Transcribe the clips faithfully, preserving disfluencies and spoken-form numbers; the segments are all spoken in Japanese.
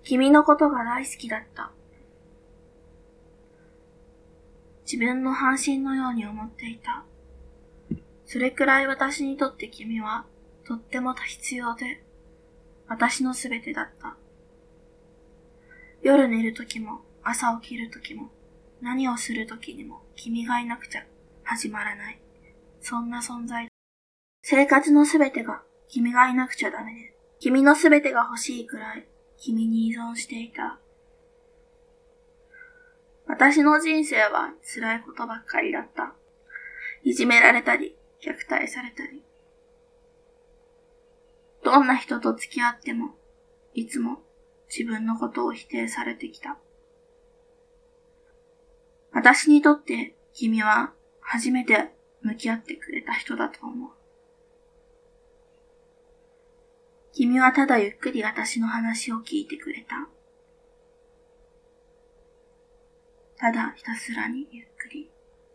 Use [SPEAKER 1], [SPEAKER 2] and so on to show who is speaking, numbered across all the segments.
[SPEAKER 1] 君のことが大好きだった。自分の半身のように思っていた。それくらい私にとって君はとっても必要で、私のすべてだった。夜寝るときも朝起きるときも何をするときにも君がいなくちゃ始まらない。そんな存在。生活のすべてが君がいなくちゃダメで、君のすべてが欲しいくらい君に依存していた。私の人生は辛いことばっかりだった。いじめられたり、虐待されたり。どんな人と付き合っても、いつも自分のことを否定されてきた。私にとって君は初めて向き合ってくれた人だと思う。君はただゆっくり私の話を聞いてくれた。ただひたすらにゆっくり。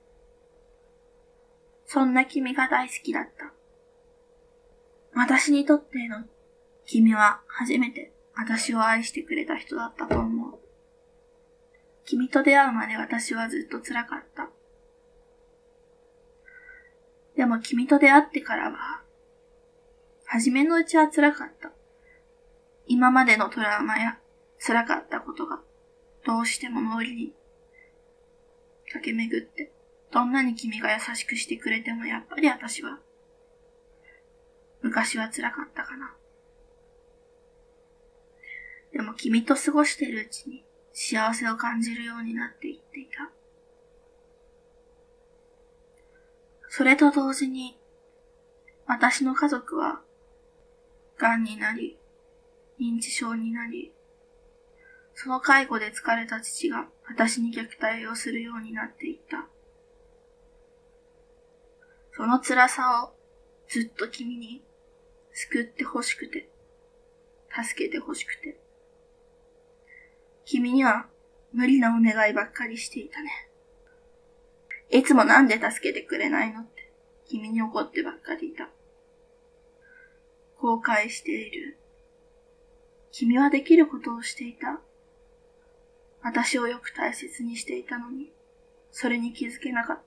[SPEAKER 1] そんな君が大好きだった。私にとっての君は初めて私を愛してくれた人だったと思う。君と出会うまで私はずっと辛かった。でも君と出会ってからは、初めのうちは辛かった。今までのトラウマや辛かったことがどうしても脳裏に駆け巡って、どんなに君が優しくしてくれてもやっぱり私は、昔は辛かったかな。でも君と過ごしているうちに幸せを感じるようになっていっていた。それと同時に、私の家族は、癌になり、認知症になり、その介護で疲れた父が私に虐待をするようになっていった。その辛さをずっと君に救ってほしくて、助けてほしくて。君には無理なお願いばっかりしていたね。いつもなんで助けてくれないのって君に怒ってばっかりいた。後悔している。君はできることをしていた。私をよく大切にしていたのに、それに気づけなかった。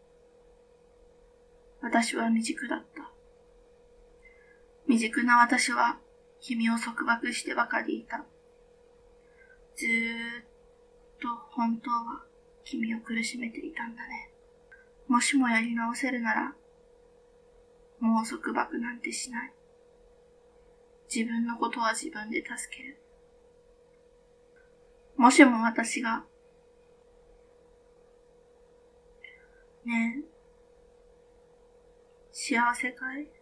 [SPEAKER 1] 私は未熟だった。未熟な私は君を束縛してばかりいた。ずーっと本当は君を苦しめていたんだね。もしもやり直せるなら、もう束縛なんてしない。自分のことは自分で助ける。もしも私が、ねえ、幸せかい？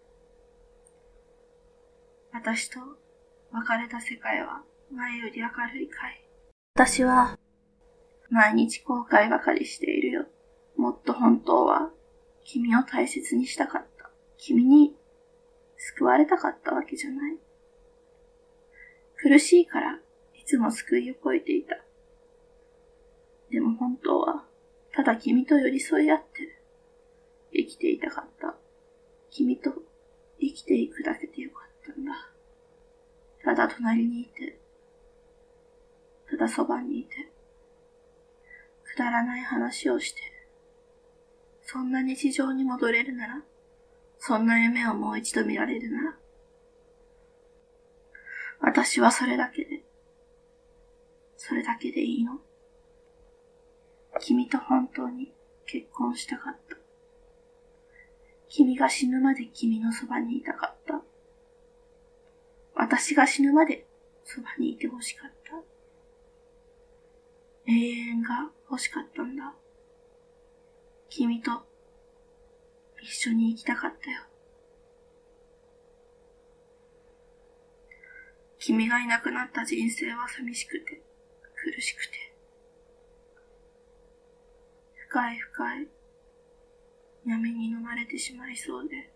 [SPEAKER 1] 私と別れた世界は前より明るいかい？私は毎日後悔ばかりしているよ。もっと本当は君を大切にしたかった。君に救われたかったわけじゃない。苦しいからいつも救いを超えていた。でも本当はただ君と寄り添い合って生きていたかった。君と生きていくだけでよかったんだ。ただ隣にいて、ただそばにいて、くだらない話をして、そんな日常に戻れるなら、そんな夢をもう一度見られるなら、私はそれだけで、それだけでいいの。君と本当に結婚したかった。君が死ぬまで君のそばにいたかった。私が死ぬまでそばにいてほしかった。永遠が欲しかったんだ。君と一緒に生きたかったよ。君がいなくなった人生は寂しくて苦しくて、深い深い闇に飲まれてしまいそうで、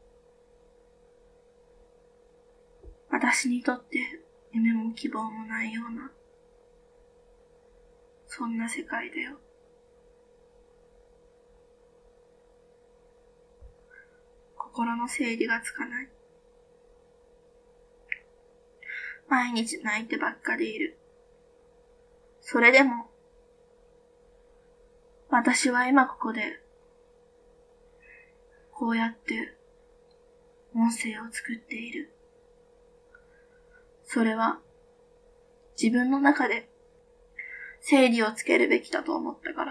[SPEAKER 1] 私にとって夢も希望もないような、そんな世界だよ。心の整理がつかない。毎日泣いてばっかりいる。 それでも、私は今ここで、こうやって音声を作っている。それは自分の中で整理をつけるべきだと思ったから。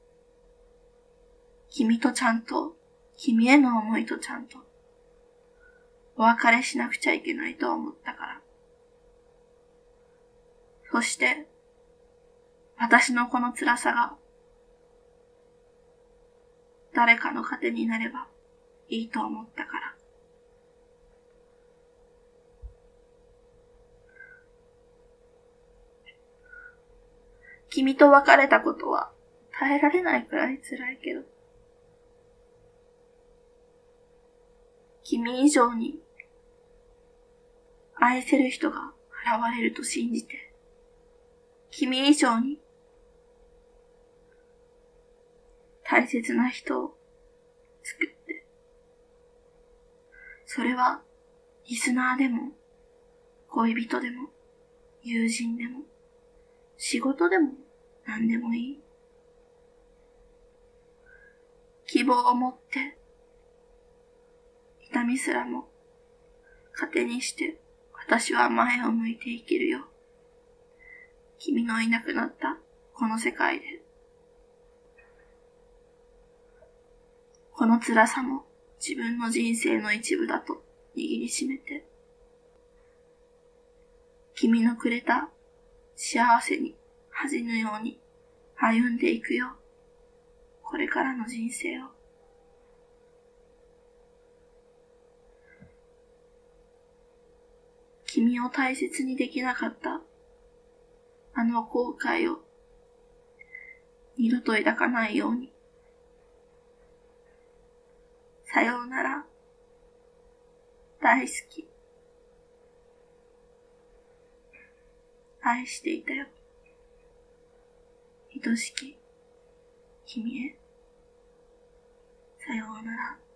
[SPEAKER 1] 君とちゃんと、君への思いとちゃんと、お別れしなくちゃいけないと思ったから。そして、私のこの辛さが、誰かの糧になればいいと思ったから。君と別れたことは耐えられないくらい辛いけど、君以上に愛せる人が現れると信じて、君以上に大切な人を作って、それはリスナーでも恋人でも友人でも仕事でも何でもいい。希望を持って痛みすらも糧にして私は前を向いて生きるよ。君のいなくなったこの世界で。この辛さも自分の人生の一部だと握りしめて、君のくれた幸せに恥じぬように歩んでいくよ。これからの人生を。君を大切にできなかったあの後悔を二度と抱かないように。さようなら。大好き。愛していたよ。愛しき君へ。さようなら。